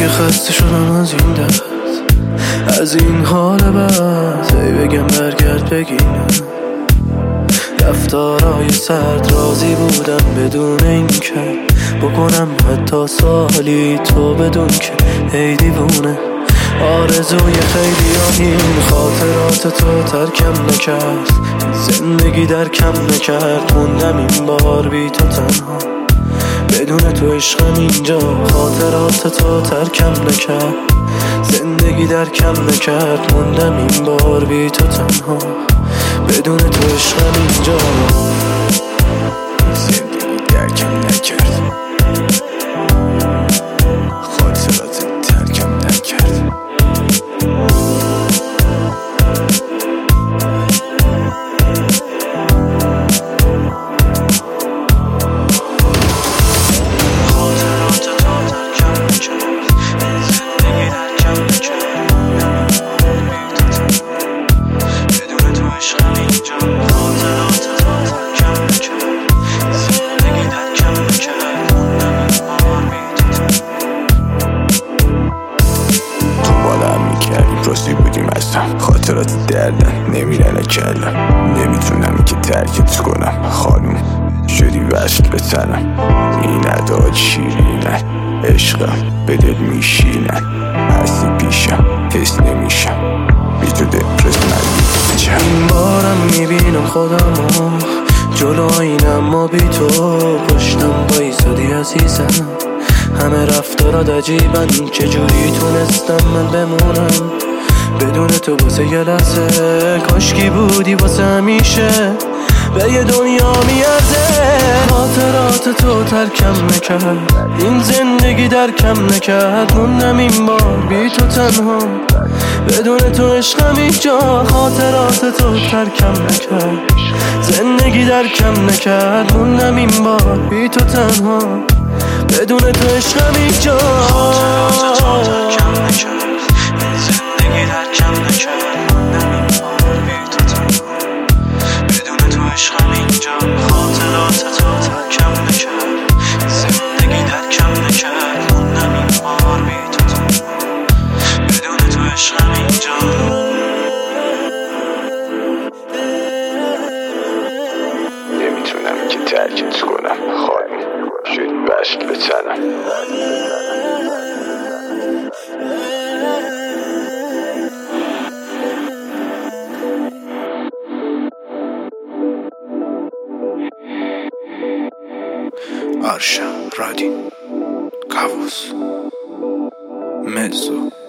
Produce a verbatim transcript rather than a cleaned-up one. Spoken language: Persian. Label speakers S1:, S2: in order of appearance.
S1: دیگه خسته شدم از این دست، از این حال بد. ای بگم برگرد بگینم رفتارای سرد، راضی بودم بدون اینکه بکنم حتی سالی تو بدون که ای دیوونه. آرزوی خیلی این خاطرات تو ترکم نکرد، زندگی در کم نکرد، موندم این بار بی تو تنها بدون تو عشقم اینجا. خاطرات تو ترکم نکرد، زندگی در کم نکرد، موندم این بار بی تو تنها بدون تو عشقم اینجا.
S2: زندگی در کم نکرد، خاطرات ترکم نکرد. راستی بودیم اصلا، خاطرات دردن نمیرن کلم، نمیتونم که ترکت کنم خانوم، شدی وصل به تنم. این اداد شیرینن، عشقم به دل میشینن، هستی پیشم حس نمیشم، بی تو دپرس نمیشم.
S1: این بارم میبینم خودمو جلو آینم، ما بی تو پشتم بایستادی عزیزم. همه رفتارات عجیبن، چجوری تونستم من بمونم بدون تو واسه یه لحظه. کاشکی بودی واسه همیشه، به یه دنیا میارزه. خاطرات تو ترکم نکرد، این زندگی در کم نکرد، موندم این بار بی تو تنها بدون تو عشقم اینجا. خاطرات تو ترکم نکرد، زندگی در کم نکرد، موندم این بار بی تو تنها بدون تو عشقم اینجا. خاطرات تو ترکم نکرد، زندگی در کم نکرد، موندم این بار بی تو تنها بدون تو عشقم اینجا. خاطرات تو ترکم نکرد، زندگی در کم نکرد، موندم این بار بی تو تنها بدون تو عشقم اینجا.
S2: نمیتونم که ترکت کنم خانم، شدی وصل به تنم.
S1: Arşa, Radin, Kavus, Mezzo.